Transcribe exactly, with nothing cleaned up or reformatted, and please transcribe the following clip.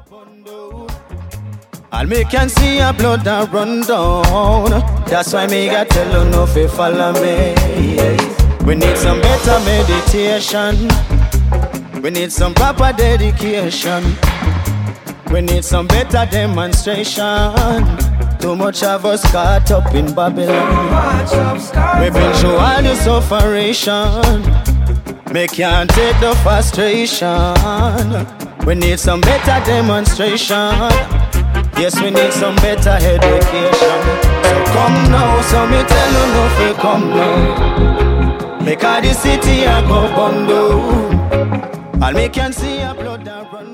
All me can see a blood that run down. That's why me got tell you no fi follow me. We need some better meditation. We need some proper dedication. We need some better demonstration. Too much of us caught up in Babylon. We've been through all the sufferation. Me can't take the frustration. We need some better demonstration. Yes, we need some better education. So come now, so me tell you no fi come now. Because the city a go bundle. All me can see a blood that run.